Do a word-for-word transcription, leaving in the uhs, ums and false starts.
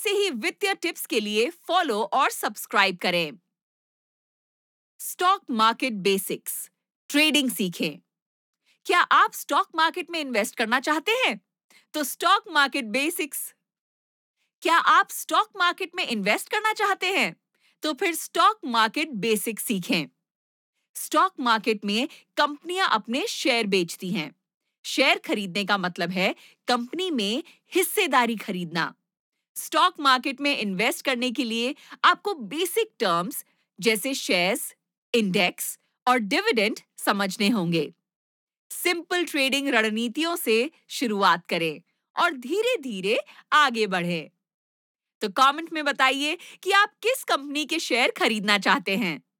से ही वित्तीय टिप्स के लिए फॉलो और सब्सक्राइब करें। स्टॉक मार्केट बेसिक्स, ट्रेडिंग सीखें। क्या आप स्टॉक मार्केट में इन्वेस्ट करना चाहते हैं? तो स्टॉक मार्केट बेसिक्स। क्या आप स्टॉक मार्केट में इन्वेस्ट करना चाहते हैं? तो फिर स्टॉक मार्केट बेसिक्स सीखें। स्टॉक मार्केट में कंपनियां अपने शेयर बेचती हैं। शेयर खरीदने का मतलब है कंपनी में हिस्सेदारी खरीदना। स्टॉक मार्केट में इन्वेस्ट करने के लिए आपको बेसिक टर्म्स जैसे शेयर्स, इंडेक्स और डिविडेंड समझने होंगे। सिंपल ट्रेडिंग रणनीतियों से शुरुआत करें और धीरे-धीरे आगे बढ़ें। तो कमेंट में बताइए कि आप किस कंपनी के शेयर खरीदना चाहते हैं।